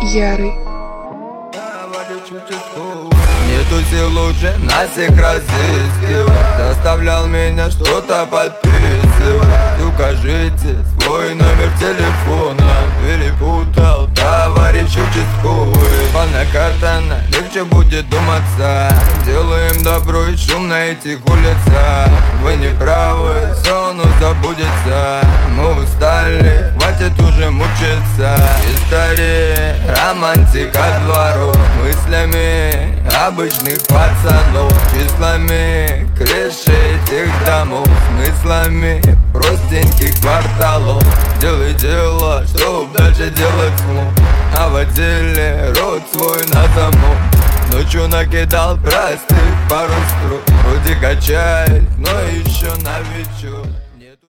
Ярый. Нету сил уже нас их разыскивать. Заставлял меня что-то подписывать. Укажите свой номер телефона. Перепутал товарищ участковый. Понакатано, легче будет думаться. Делаем добро и шум на этих улицах. Вы не правы, сон забудется. Мы устали, хватит уже мучиться. История, романтика дворов. Мыслями обычных пацанов. Числами крыши этих домов. Смыслами простеньких кварталов. Делай дело, чтоб дальше делать смог. А в отделе рот свой на замок. Ночью накидал простых пару строк. Вроде качает, но еще новичок.